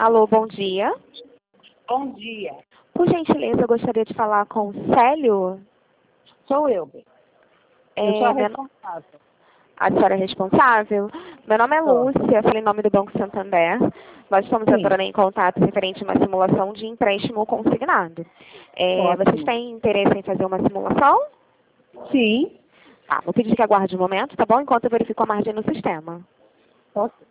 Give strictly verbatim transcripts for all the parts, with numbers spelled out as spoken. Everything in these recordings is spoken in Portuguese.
Alô, bom dia. Bom dia. Por gentileza, eu gostaria de falar com o Célio. Sou eu, bem. É, Eu sou a meu- responsável. A senhora é responsável? Meu nome é Sou. Lúcia, falei em nome do Banco Santander. Nós estamos Sim. entrando em contato referente a uma simulação de empréstimo consignado. É, vocês Ótimo. têm interesse em fazer uma simulação? Sim. Tá, vou pedir que aguarde um momento, tá bom? Enquanto eu verifico a margem no sistema. Ok.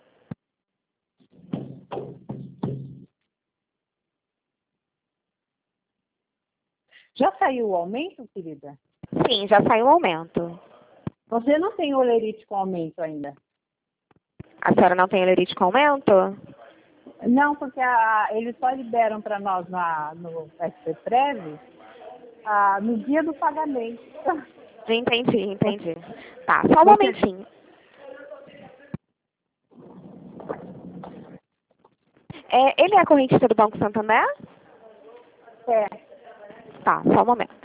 Já saiu o aumento, querida? Sim, já saiu o aumento. Você não tem olerite com aumento ainda? A senhora não tem lerite com aumento? Não, porque a, eles só liberam para nós na, no S P Prev ah, no dia do pagamento. Entendi, entendi. Tá, só um Você... momentinho. É, ele é correntista do Banco Santander? É. Tá, só um momento.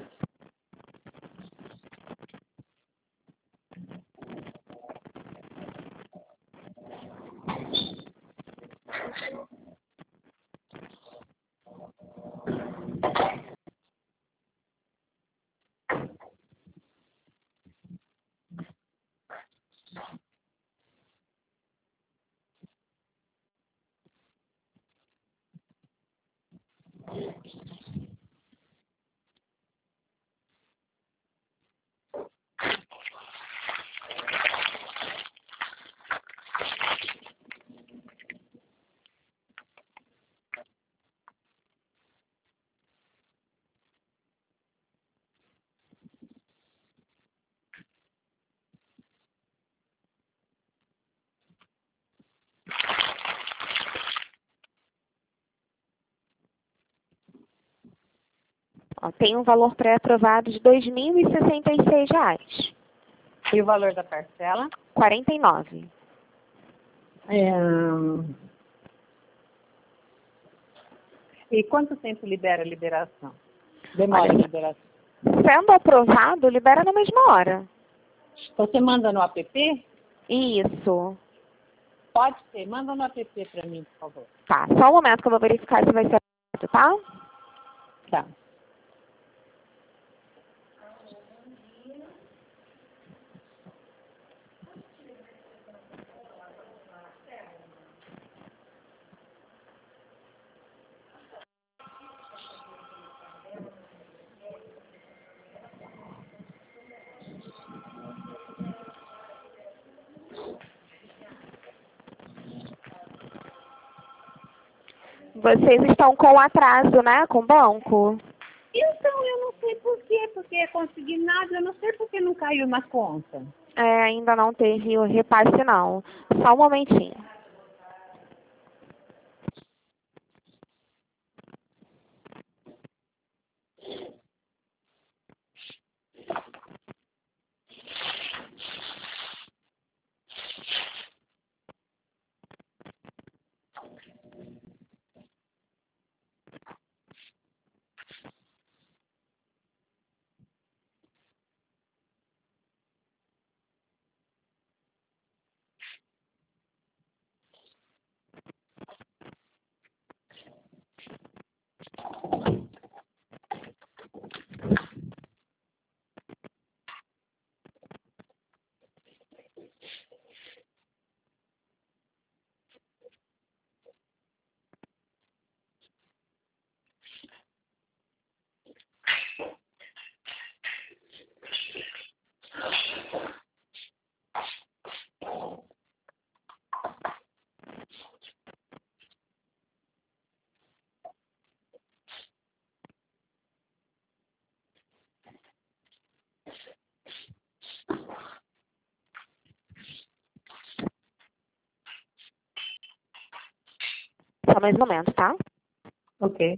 Ó, tem um valor pré-aprovado de dois mil e sessenta e seis reais. E o valor da parcela? quarenta e nove. É... E quanto tempo libera a liberação? Demora a Olha, liberação? sendo aprovado, libera na mesma hora. Você manda no app? Isso. Pode ser. Manda no app para mim, por favor. Tá, só um momento que eu vou verificar se vai ser aprovado, tá? Tá. Vocês estão com atraso, né, com o banco? Então, eu não sei por quê, porque é consignado, eu não sei por que não caiu na conta. É, ainda não teve o repasse, não. Só um momentinho. Só mais um momento, tá? Ok.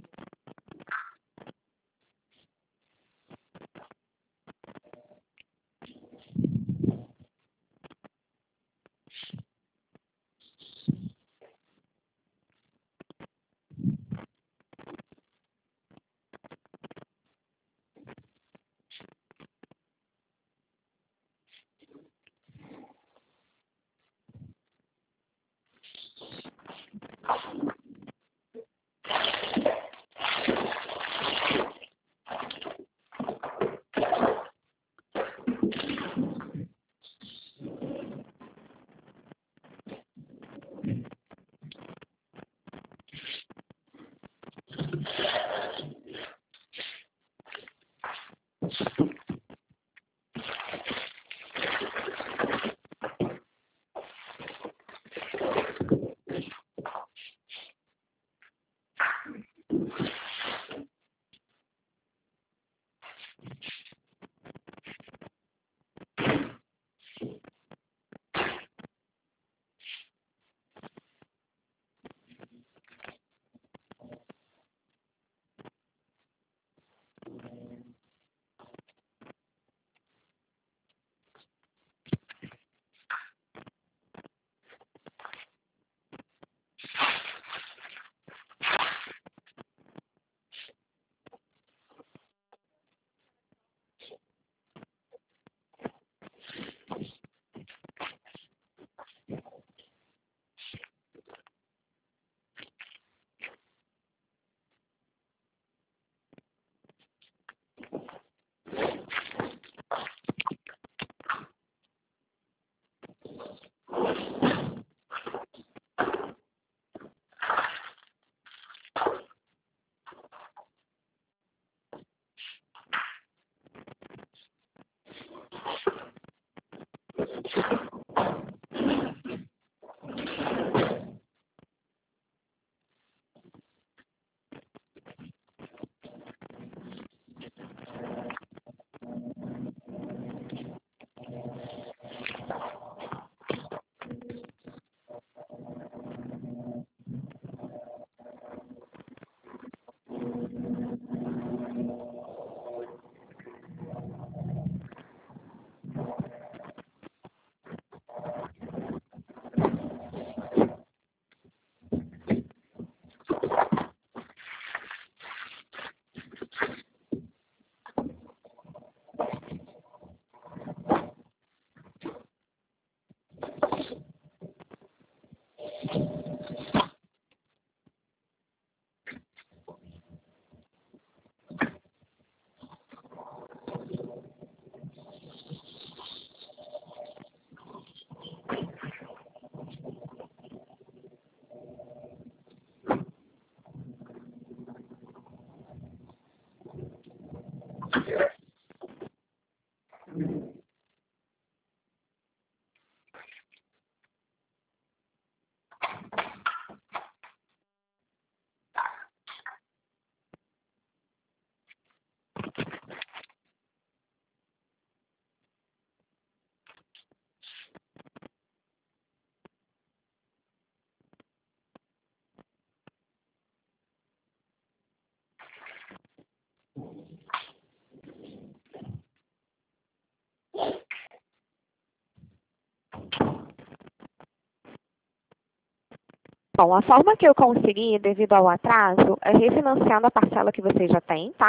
Bom, a forma que eu consegui, devido ao atraso, é refinanciando a parcela que você já tem, tá?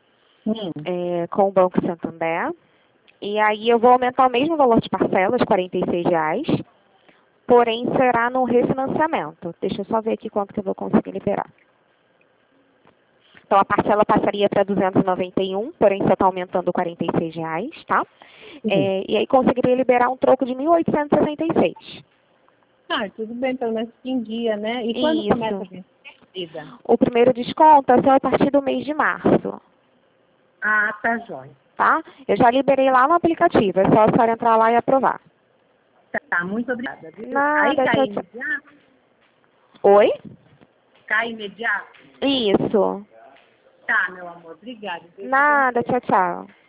Hum. É, com o Banco Santander. E aí eu vou aumentar o mesmo valor de parcelas, quarenta e seis reais, porém será no refinanciamento. Deixa eu só ver aqui quanto que eu vou conseguir liberar. Então a parcela passaria para duzentos e noventa e um, porém só está aumentando quarenta e seis reais, tá? Uhum. É, e aí conseguiria liberar um troco de mil oitocentos e sessenta e seis. Ah, tudo bem, pelo menos em dia, né? E quando Isso. começa a vencida? O primeiro desconto é só a partir do mês de março, Ah, tá jóia. tá? Eu já liberei lá no aplicativo, é só a senhora entrar lá e aprovar. Tá, muito obrigada. Viu? Aí Nada, cai tchau, tchau. imediato? Oi? Cai imediato? Isso. Tá, meu amor, obrigada. Deixa eu Nada, tchau, tchau.